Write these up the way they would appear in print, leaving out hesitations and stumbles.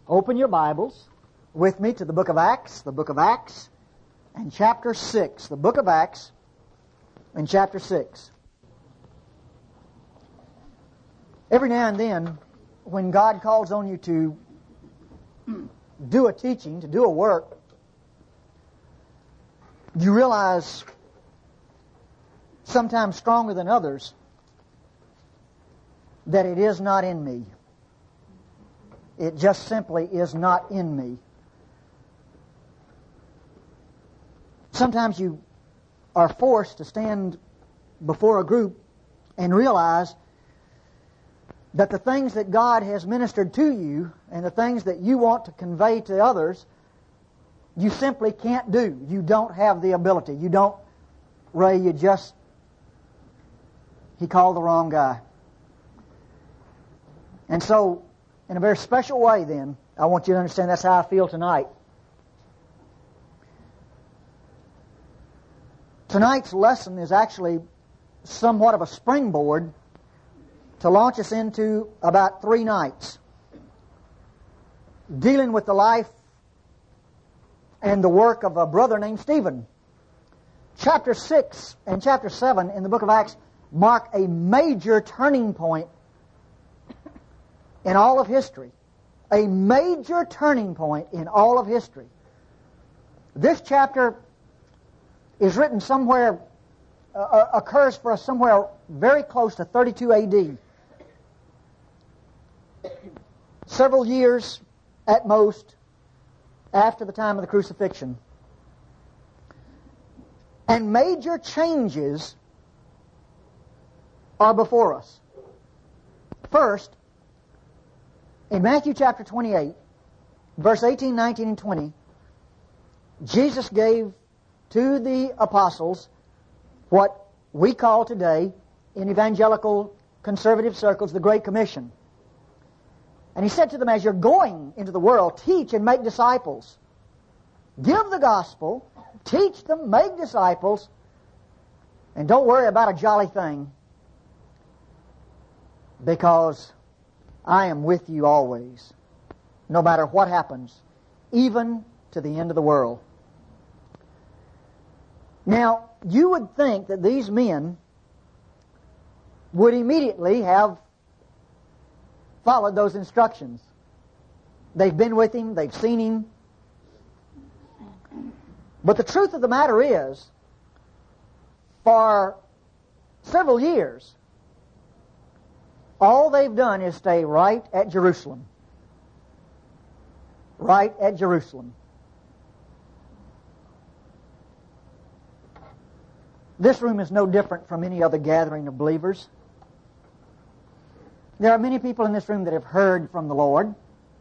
Open your Bibles with me to the book of Acts, and chapter 6. The book of Acts and chapter 6. Every now and then, when God calls on you to do a teaching, to do a work, you realize, sometimes stronger than others, that it is not in me. It just simply is not in me. Sometimes you are forced to stand before a group and realize that the things that God has ministered to you and the things that you want to convey to others, you simply can't do. You don't have the ability. You don't, Ray, he called the wrong guy. And so, in a very special way then, I want you to understand that's how I feel tonight. Tonight's lesson is actually somewhat of a springboard to launch us into about 3 nights, dealing with the life and the work of a brother named Stephen. Chapter 6 and chapter 7 in the book of Acts mark a major turning point in all of history. A major turning point in all of history. This chapter is written somewhere, occurs for us somewhere very close to 32 A.D. Several years at most after the time of the crucifixion. And major changes are before us. First, in Matthew chapter 28, verse 18, 19, and 20, Jesus gave to the apostles what we call today, in evangelical conservative circles, the Great Commission. And he said to them, as you're going into the world, teach and make disciples. Give the gospel, teach them, make disciples, and don't worry about a jolly thing, because I am with you always, no matter what happens, even to the end of the world. Now, you would think that these men would immediately have followed those instructions. They've been with him, they've seen him. But the truth of the matter is, for several years, all they've done is stay right at Jerusalem. Right at Jerusalem. This room is no different from any other gathering of believers. There are many people in this room that have heard from the Lord.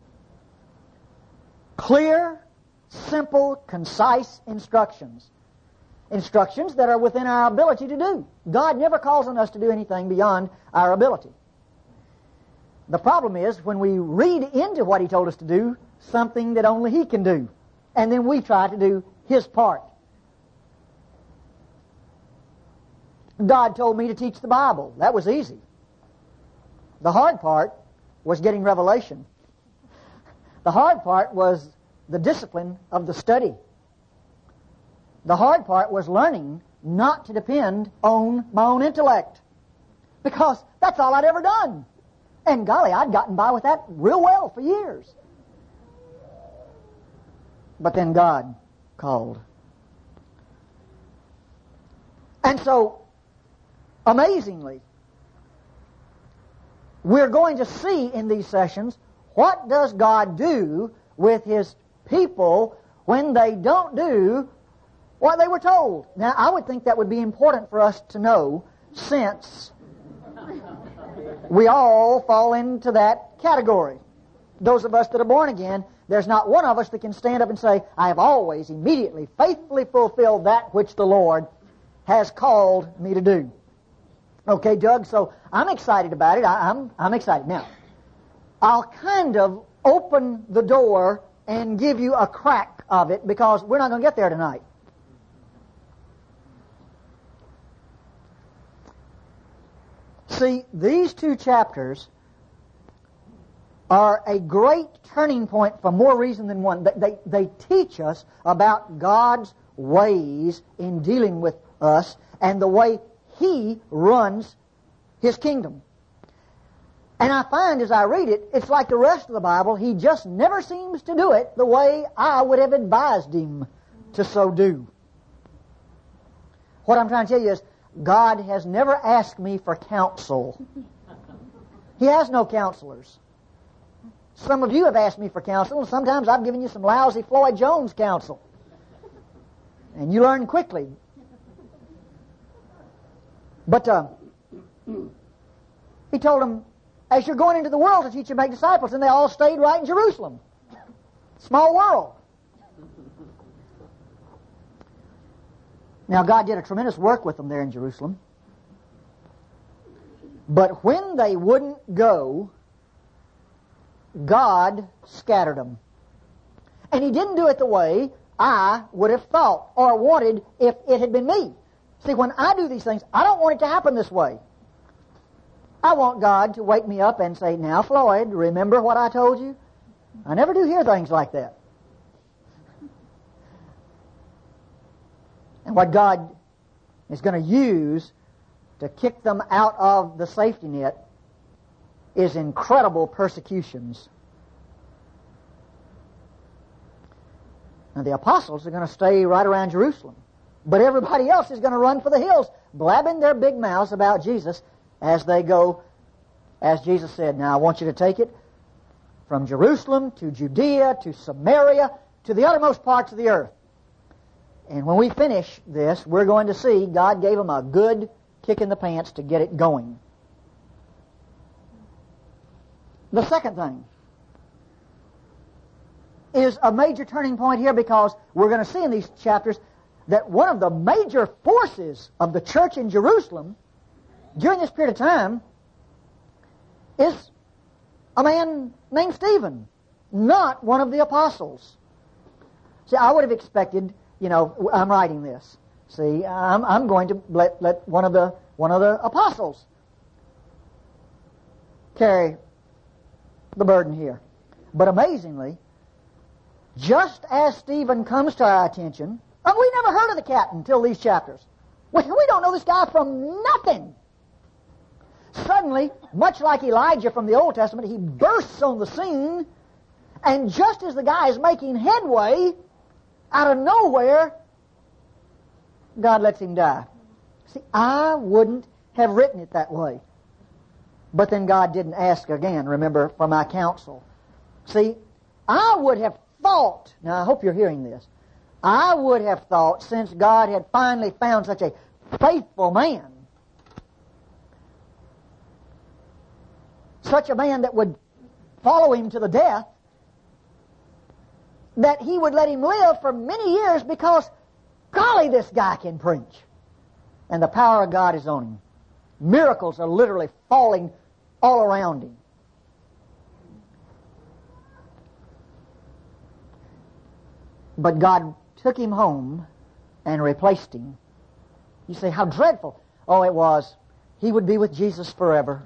Clear, simple, concise instructions. Instructions that are within our ability to do. God never calls on us to do anything beyond our ability. The problem is when we read into what He told us to do something that only He can do, and then we try to do His part. God told me to teach the Bible. That was easy. The hard part was getting revelation. The hard part was the discipline of the study. The hard part was learning not to depend on my own intellect, because that's all I'd ever done. And golly, I'd gotten by with that real well for years. But then God called. And so, amazingly, we're going to see in these sessions, what does God do with His people when they don't do what they were told? Now, I would think that would be important for us to know, since we all fall into that category. Those of us that are born again, there's not one of us that can stand up and say, I have always immediately, faithfully fulfilled that which the Lord has called me to do. Okay, Doug, so I'm excited about it. I'm excited. Now, I'll kind of open the door and give you a crack of it, because we're not going to get there tonight. See, these 2 chapters are a great turning point for more reason than one. They teach us about God's ways in dealing with us and the way He runs His kingdom. And I find as I read it, it's like the rest of the Bible, He just never seems to do it the way I would have advised Him to so do. What I'm trying to tell you is, God has never asked me for counsel. He has no counselors. Some of you have asked me for counsel, and sometimes I've given you some lousy Floyd Jones counsel. And you learn quickly. But He told them, as you're going into the world to teach and make disciples, and they all stayed right in Jerusalem. Small world. Now, God did a tremendous work with them there in Jerusalem. But when they wouldn't go, God scattered them. And He didn't do it the way I would have thought or wanted if it had been me. See, when I do these things, I don't want it to happen this way. I want God to wake me up and say, now, Floyd, remember what I told you? I never do hear things like that. And what God is going to use to kick them out of the safety net is incredible persecutions. Now, the apostles are going to stay right around Jerusalem. But everybody else is going to run for the hills, blabbing their big mouths about Jesus as they go, as Jesus said, now I want you to take it from Jerusalem to Judea to Samaria to the uttermost parts of the earth. And when we finish this, we're going to see God gave them a good kick in the pants to get it going. The second thing is a major turning point here, because we're going to see in these chapters that one of the major forces of the church in Jerusalem during this period of time is a man named Stephen, not one of the apostles. See, I would have expected, I'm writing this. See, I'm going to let one of the apostles carry the burden here. But amazingly, just as Stephen comes to our attention, and we never heard of the cat until these chapters. We don't know this guy from nothing. Suddenly, much like Elijah from the Old Testament, he bursts on the scene, and just as the guy is making headway, out of nowhere, God lets him die. See, I wouldn't have written it that way. But then God didn't ask again, remember, for my counsel. See, I would have thought, now I hope you're hearing this, I would have thought, since God had finally found such a faithful man, such a man that would follow him to the death, that He would let him live for many years, because, golly, this guy can preach. And the power of God is on him. Miracles are literally falling all around him. But God took him home and replaced him. You say, how dreadful. Oh, it was. He would be with Jesus forever.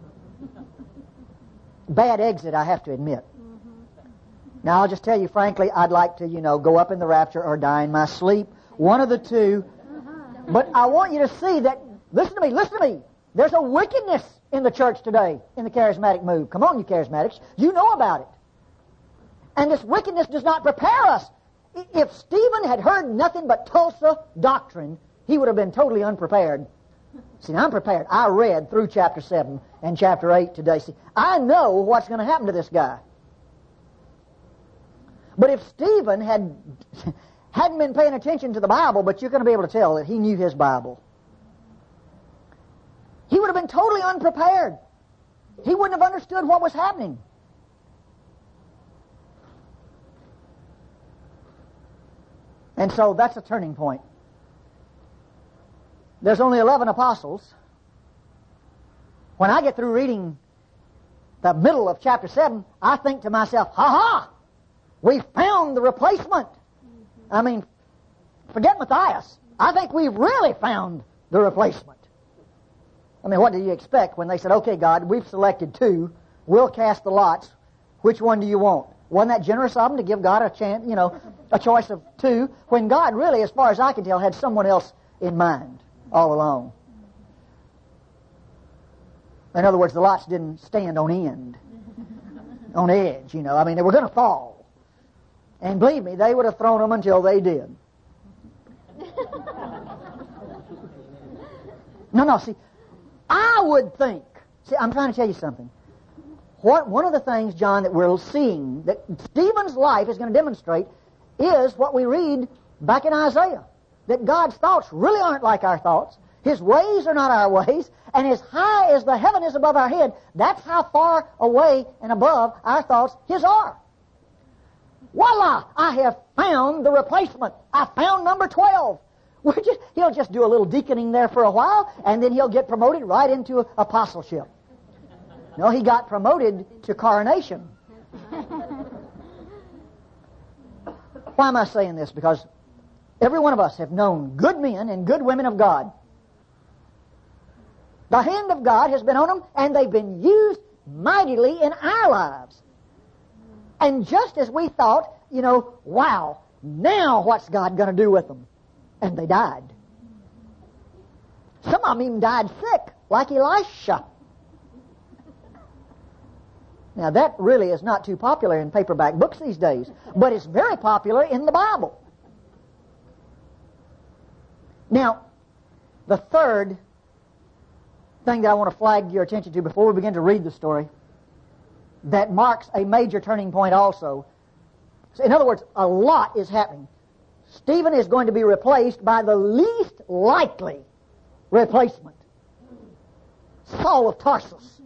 Bad exit, I have to admit. Now, I'll just tell you frankly, I'd like to, go up in the rapture or die in my sleep. One of the two. But I want you to see that, listen to me. There's a wickedness in the church today, in the charismatic move. Come on, you charismatics. You know about it. And this wickedness does not prepare us. If Stephen had heard nothing but Tulsa doctrine, he would have been totally unprepared. See, now I'm prepared. I read through chapter 7 and chapter 8 today. See, I know what's going to happen to this guy. But if Stephen hadn't been paying attention to the Bible, but you're going to be able to tell that he knew his Bible, he would have been totally unprepared. He wouldn't have understood what was happening. And so that's a turning point. There's only 11 apostles. When I get through reading the middle of chapter 7, I think to myself, ha-ha! We found the replacement. I mean, forget Matthias. I think we've really found the replacement. I mean, what do you expect when they said, okay, God, we've selected 2. We'll cast the lots. which one do you want? Wasn't that generous of them to give God a chance, a choice of two, when God really, as far as I can tell, had someone else in mind all along? In other words, the lots didn't stand on end, on edge, they were going to fall. And believe me, they would have thrown them until they did. No, see, I would think, I'm trying to tell you something. One of the things, John, that we're seeing, that Stephen's life is going to demonstrate, is what we read back in Isaiah. That God's thoughts really aren't like our thoughts. His ways are not our ways. And as high as the heaven is above our head, that's how far away and above our thoughts His are. Voila! I have found the replacement. I found number 12. He'll just do a little deaconing there for a while, and then he'll get promoted right into apostleship. No, he got promoted to coronation. Why am I saying this? Because every one of us have known good men and good women of God. The hand of God has been on them, and they've been used mightily in our lives. And just as we thought, wow, now what's God going to do with them? And they died. Some of them even died sick, like Elisha. Now that really is not too popular in paperback books these days, but it's very popular in the Bible. Now, the third thing that I want to flag your attention to before we begin to read the story, that marks a major turning point also. So in other words, a lot is happening. Stephen is going to be replaced by the least likely replacement, Saul of Tarsus.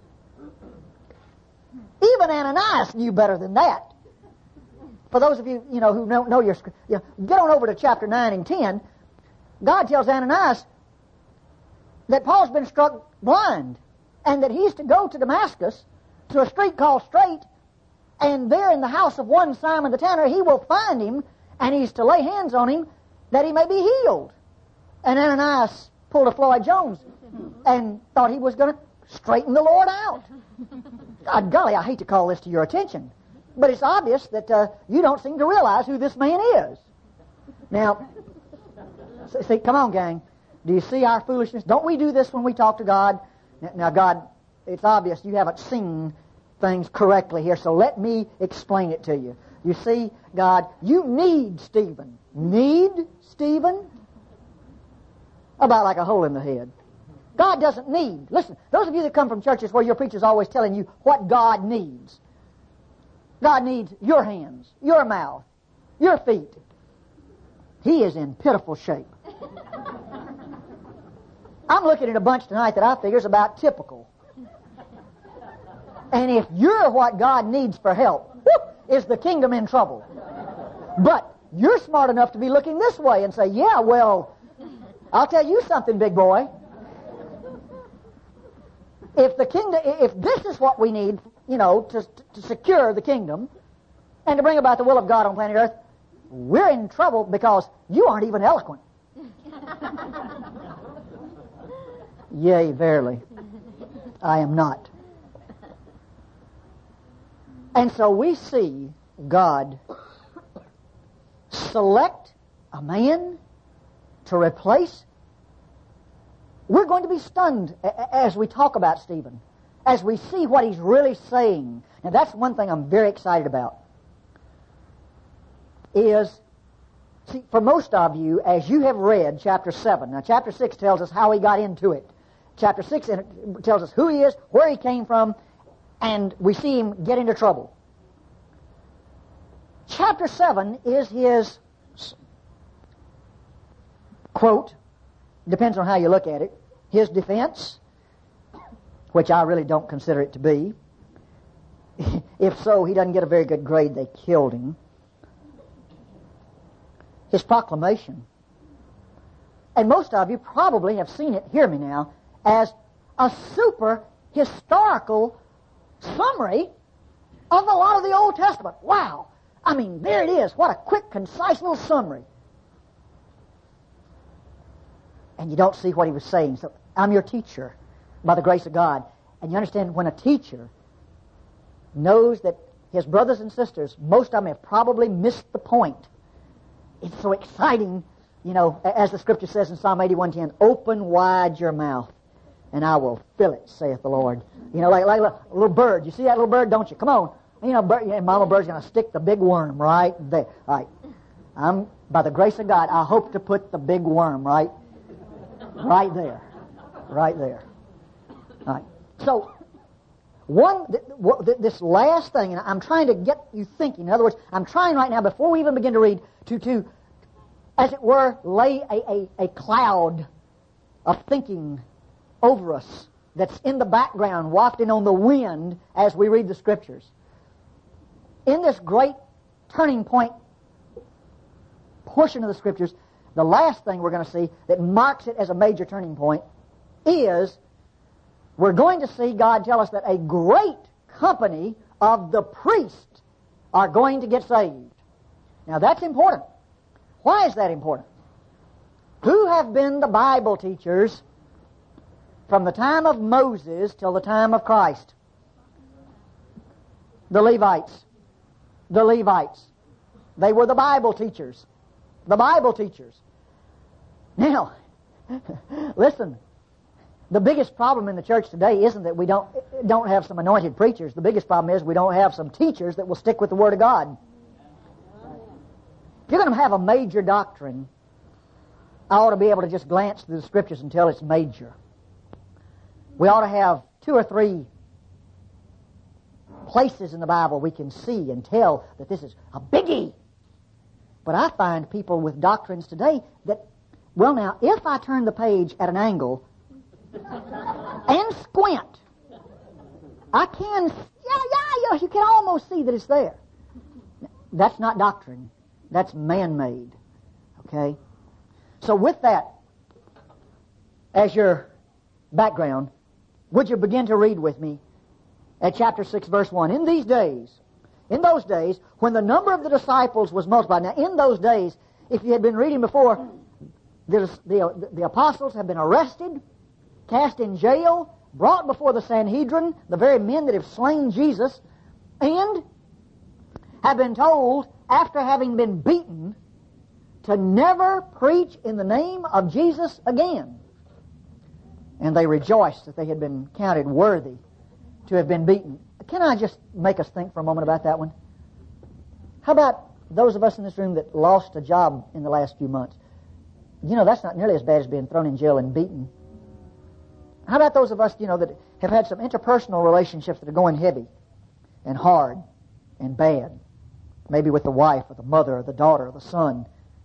Even Ananias knew better than that. For those of you, who don't know your scripture, get on over to chapter 9 and 10. God tells Ananias that Paul's been struck blind and that he's to go to Damascus to a street called Straight, and there in the house of one Simon the tanner he will find him, and he's to lay hands on him that he may be healed. And Ananias pulled a Floyd Jones and thought he was going to straighten the Lord out. God golly, I hate to call this to your attention, but it's obvious that you don't seem to realize who this man is. Now, see, come on, gang. Do you see our foolishness? Don't we do this when we talk to God? Now, God, it's obvious you haven't seen things correctly here, so let me explain it to you. You see, God, you need Stephen. Need Stephen? About like a hole in the head. God doesn't need. Listen, those of you that come from churches where your preacher's always telling you what God needs. God needs your hands, your mouth, your feet. He is in pitiful shape. I'm looking at a bunch tonight that I figure is about typical. And if you're what God needs for help, is the kingdom in trouble? But you're smart enough to be looking this way and say, yeah, well, I'll tell you something, big boy. If this is what we need, to secure the kingdom and to bring about the will of God on planet Earth, we're in trouble because you aren't even eloquent. Yea, verily, I am not. And so we see God select a man to replace. We're going to be stunned as we talk about Stephen, as we see what he's really saying. Now that's one thing I'm very excited about. See, for most of you, as you have read chapter 7, now chapter 6 tells us how he got into it. Chapter 6 tells us who he is, where he came from, and we see him get into trouble. Chapter 7 is his, quote, depends on how you look at it, his defense, which I really don't consider it to be. If so, he doesn't get a very good grade. They killed him. His proclamation. And most of you probably have seen it, hear me now, as a super historical summary of a lot of the Old Testament. Wow! I mean, there it is. What a quick, concise little summary. And you don't see what he was saying. So I'm your teacher by the grace of God. And you understand when a teacher knows that his brothers and sisters, most of them have probably missed the point. It's so exciting, as the Scripture says in Psalm 81:10, open wide your mouth, and I will fill it, saith the Lord. Like a little bird. You see that little bird, don't you? Come on. Mama bird's going to stick the big worm right there. All right. By the grace of God, I hope to put the big worm right there. Right there. All right. So, this last thing, and I'm trying to get you thinking. In other words, I'm trying right now, before we even begin to read, to as it were, lay a cloud of thinking over us that's in the background, wafting on the wind as we read the Scriptures. In this great turning point portion of the Scriptures, the last thing we're going to see that marks it as a major turning point is we're going to see God tell us that a great company of the priests are going to get saved. Now that's important. Why is that important? Who have been the Bible teachers from the time of Moses till the time of Christ? The Levites. The Levites. They were the Bible teachers. The Bible teachers. Now, listen, the biggest problem in the church today isn't that we don't have some anointed preachers. The biggest problem is we don't have some teachers that will stick with the Word of God. If you're going to have a major doctrine, I ought to be able to just glance through the Scriptures and tell it's major. We ought to have 2 or 3 places in the Bible we can see and tell that this is a biggie. But I find people with doctrines today that, well now, if I turn the page at an angle and squint, I can, you can almost see that it's there. That's not doctrine. That's man-made. Okay? So with that as your background, would you begin to read with me at chapter 6, verse 1. In those days, when the number of the disciples was multiplied. Now, in those days, if you had been reading before, the apostles have been arrested, cast in jail, brought before the Sanhedrin, the very men that have slain Jesus, and have been told, after having been beaten, to never preach in the name of Jesus again. And they rejoiced that they had been counted worthy to have been beaten. Can I just make us think for a moment about that one? How about those of us in this room that lost a job in the last few months? That's not nearly as bad as being thrown in jail and beaten. How about those of us, that have had some interpersonal relationships that are going heavy and hard and bad? Maybe with the wife or the mother or the daughter or the son,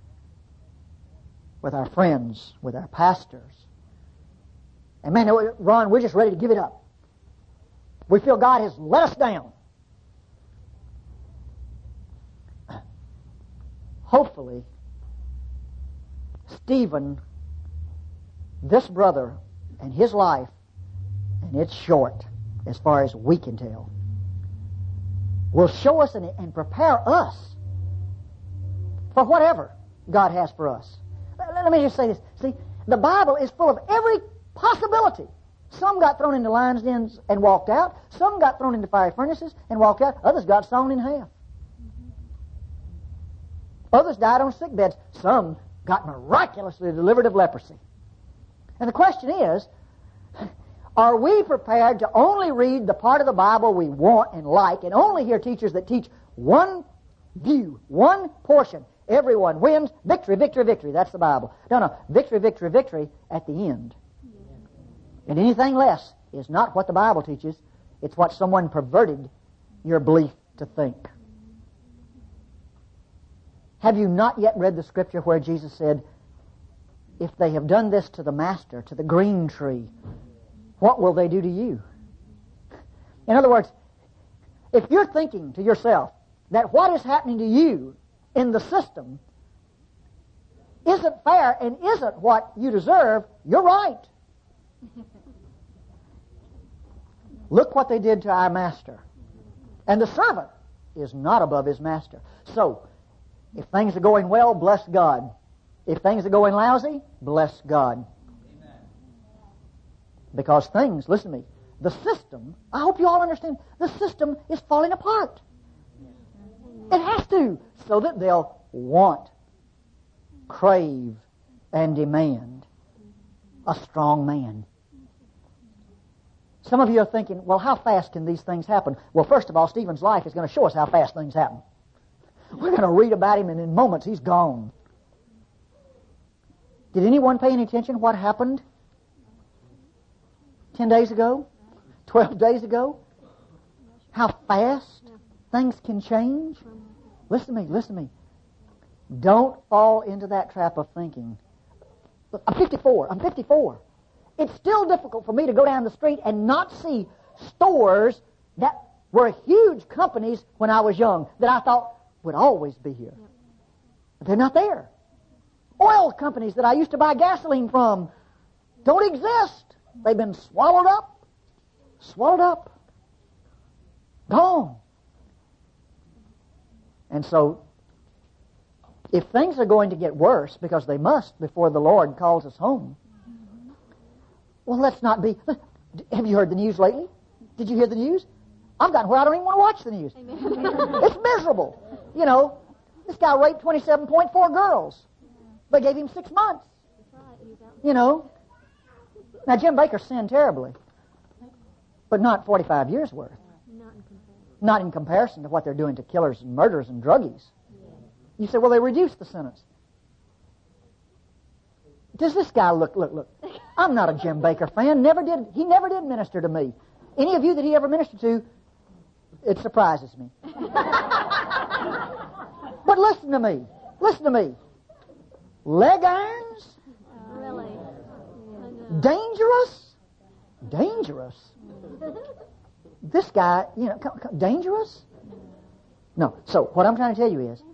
with our friends, with our pastors. And man, Ron, we're just ready to give it up. We feel God has let us down. Hopefully, Stephen, this brother, and his life, and it's short as far as we can tell, will show us and prepare us for whatever God has for us. Let me just say this. See, the Bible is full of every possibility. Some got thrown into lions' dens and walked out. Some got thrown into fiery furnaces and walked out. Others got sawn in half. Others died on sick beds. Some got miraculously delivered of leprosy. And the question is, are we prepared to only read the part of the Bible we want and like, and only hear teachers that teach one view, one portion? Everyone wins. Victory, victory, victory. That's the Bible. No. Victory, victory, victory at the end. And anything less is not what the Bible teaches. It's what someone perverted your belief to think. Have you not yet read the Scripture where Jesus said, if they have done this to the master, to the green tree, what will they do to you? In other words, if you're thinking to yourself that what is happening to you in the system isn't fair and isn't what you deserve, you're right. Look what they did to our master. And the servant is not above his master. So, if things are going well, bless God. If things are going lousy, bless God. Amen. Because things, listen to me, the system, I hope you all understand, the system is falling apart. It has to, so that they'll want, crave, and demand a strong man. Some of you are thinking, well, how fast can these things happen? Well, first of all, Stephen's life is going to show us how fast things happen. We're going to read about him, and in moments he's gone. Did anyone pay any attention what happened 10 days ago? 12 days ago? How fast things can change? Listen to me. Don't fall into that trap of thinking. Look, I'm 54. It's still difficult for me to go down the street and not see stores that were huge companies when I was young that I thought would always be here. But they're not there. Oil companies that I used to buy gasoline from don't exist. They've been swallowed up, gone. And so, if things are going to get worse, because they must before the Lord calls us home, well, let's not be... Have you heard the news lately? Did you hear the news? I've gotten where I don't even want to watch the news. It's miserable. You know, this guy raped 27.4 girls. They gave him 6 months. You know. Now, Jim Baker sinned terribly, but not 45 years worth. Not in comparison to what they're doing to killers and murderers and druggies. You say, well, they reduced the sentence. Does this guy look? I'm not a Jim Baker fan. He never did minister to me. Any of you that he ever ministered to, it surprises me. But listen to me. Leg irons? Really? Dangerous? This guy, dangerous? No. So what I'm trying to tell you is,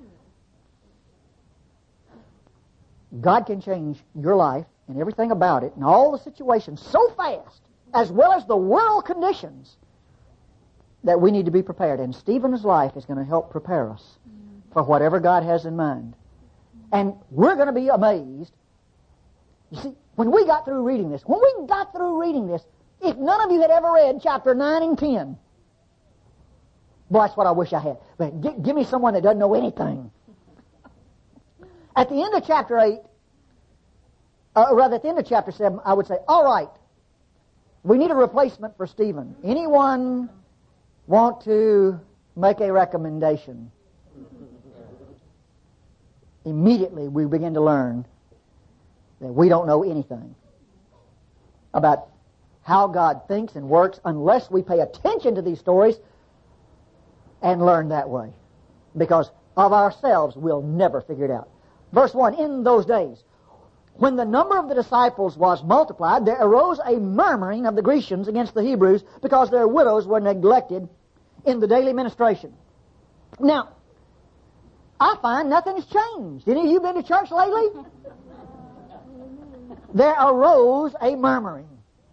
God can change your life and everything about it and all the situations so fast, as well as the world conditions, that we need to be prepared. And Stephen's life is going to help prepare us for whatever God has in mind. And we're going to be amazed. You see, when we got through reading this, if none of you had ever read chapter 9 and 10, boy, that's what I wish I had. But give me someone that doesn't know anything. At the end of chapter 8, at the end of chapter 7, I would say, all right, we need a replacement for Stephen. Anyone want to make a recommendation? Immediately we begin to learn that we don't know anything about how God thinks and works unless we pay attention to these stories and learn that way. Because of ourselves, we'll never figure it out. Verse 1, in those days, when the number of the disciples was multiplied, there arose a murmuring of the Grecians against the Hebrews because their widows were neglected in the daily ministration. Now, I find nothing's changed. Any of you been to church lately? There arose a murmuring.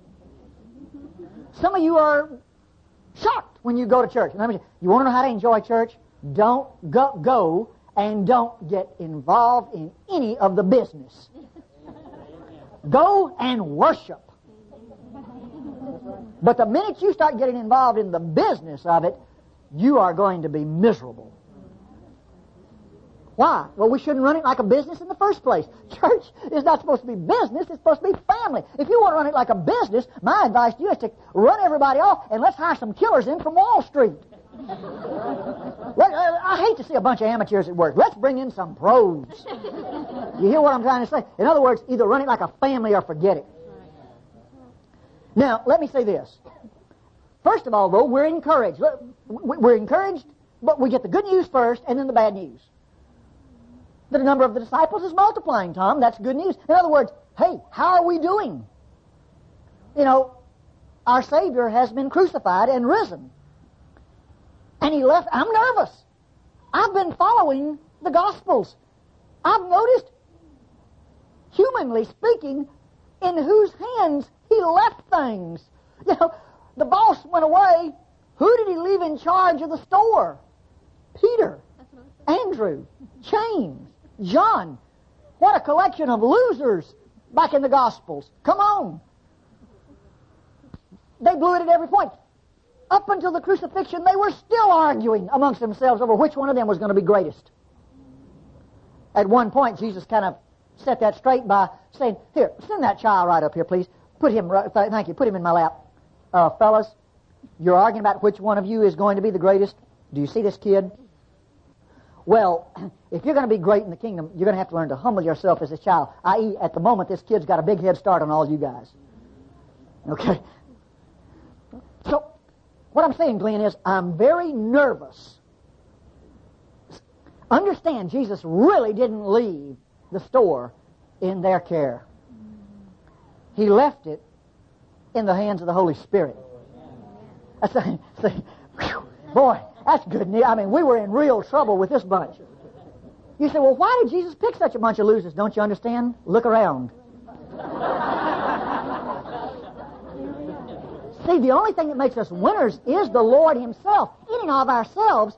Some of you are shocked when you go to church. You want to know how to enjoy church? Don't go and don't get involved in any of the business. Go and worship. But the minute you start getting involved in the business of it, you are going to be miserable. Why? Well, we shouldn't run it like a business in the first place. Church is not supposed to be business, it's supposed to be family. If you want to run it like a business, my advice to you is to run everybody off and let's hire some killers in from Wall Street. I hate to see a bunch of amateurs at work. Let's bring in some pros. You hear what I'm trying to say? In other words, either run it like a family or forget it. Now, let me say this. First of all, though, we're encouraged. We're encouraged, but we get the good news first and then the bad news. The number of the disciples is multiplying, Tom. That's good news. In other words, hey, how are we doing? You know, our Savior has been crucified and risen. And He left. I'm nervous. I've been following the Gospels. I've noticed, humanly speaking, in whose hands He left things. You know, the boss went away. Who did He leave in charge of the store? Peter, Andrew, James, John. What a collection of losers back in the Gospels. Come on. They blew it at every point. Up until the crucifixion, they were still arguing amongst themselves over which one of them was going to be greatest. At one point, Jesus kind of set that straight by saying, "Here, send that child right up here, please. Put him thank you, put him in my lap. Fellas, you're arguing about which one of you is going to be the greatest. Do you see this kid? Well, if you're going to be great in the kingdom, you're going to have to learn to humble yourself as a child. I.e., at the moment, this kid's got a big head start on all you guys." Okay? So, what I'm saying, Glenn, is I'm very nervous. Understand, Jesus really didn't leave the store in their care. He left it in the hands of the Holy Spirit. Boy, that's good news. I mean, we were in real trouble with this bunch. You say, well, why did Jesus pick such a bunch of losers? Don't you understand? Look around. See, the only thing that makes us winners is the Lord Himself. In and of ourselves.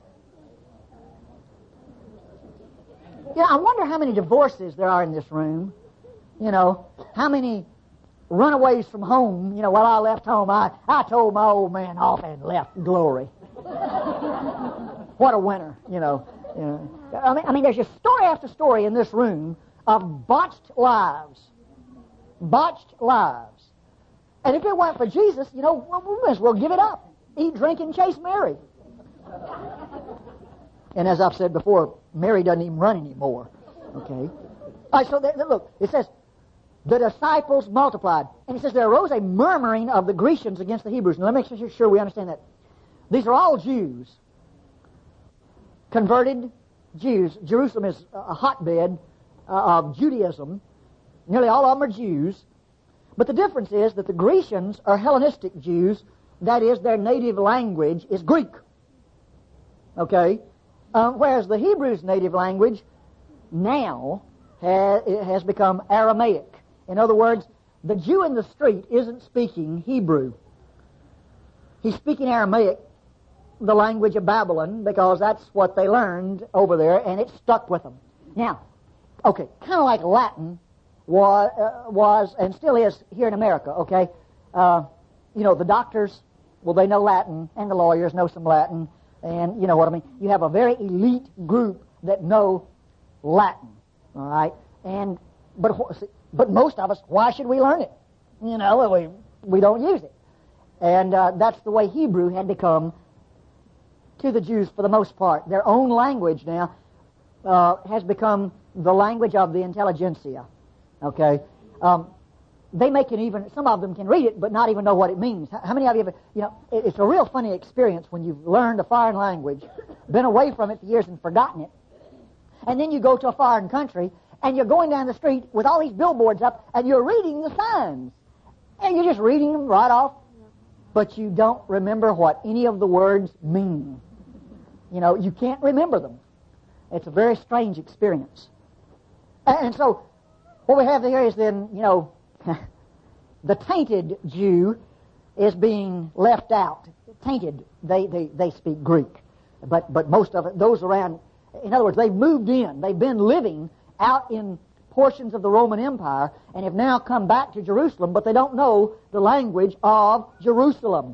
You know, I wonder how many divorces there are in this room. You know, how many runaways from home. You know, while I left home, I told my old man off and left. Glory. What a winner, you know. I mean, there's just story after story in this room of botched lives. Botched lives. And if it weren't for Jesus, you know, we might as well give it up. Eat, drink, and chase Mary. And as I've said before, Mary doesn't even run anymore. Okay? All right, so look, it says, the disciples multiplied. And it says, there arose a murmuring of the Grecians against the Hebrews. Now, let me make sure we understand that. These are all Jews. Converted Jews. Jerusalem is a hotbed of Judaism. Nearly all of them are Jews. But the difference is that the Grecians are Hellenistic Jews. That is, their native language is Greek. Okay? Whereas the Hebrews' native language now has become Aramaic. In other words, the Jew in the street isn't speaking Hebrew. He's speaking Aramaic, the language of Babylon, because that's what they learned over there, and it stuck with them. Now, okay, kind of like Latin was and still is here in America, okay? You know, the doctors, well, they know Latin, and the lawyers know some Latin, and you know what I mean. You have a very elite group that know Latin, all right? But most of us, why should we learn it? You know, we don't use it. And that's the way Hebrew had become to the Jews for the most part. Their own language now has become the language of the intelligentsia. Okay? They make it even, some of them can read it, but not even know what it means. How many of you have, you know, it's a real funny experience when you've learned a foreign language, been away from it for years and forgotten it, and then you go to a foreign country, and you're going down the street with all these billboards up, and you're reading the signs. And you're just reading them right off, but you don't remember what any of the words mean. You know, you can't remember them. It's a very strange experience. And so, what we have here is then, you know, the tainted Jew is being left out. Tainted, they speak Greek. But most of it, those around, in other words, they've moved in. They've been living out in portions of the Roman Empire and have now come back to Jerusalem, but they don't know the language of Jerusalem,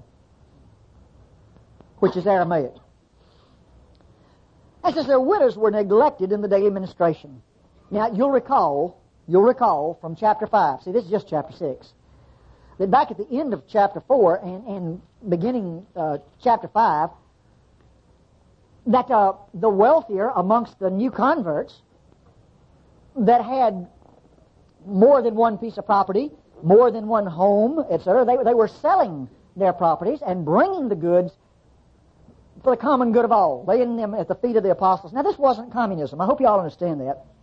which is Aramaic. It says their widows were neglected in the daily ministration. Now, you'll recall from chapter 5, see, this is just chapter 6, that back at the end of chapter 4 and beginning chapter 5, that the wealthier amongst the new converts that had more than one piece of property, more than one home, etc., they were selling their properties and bringing the goods for the common good of all, laying them at the feet of the apostles. Now, this wasn't communism. I hope you all understand that.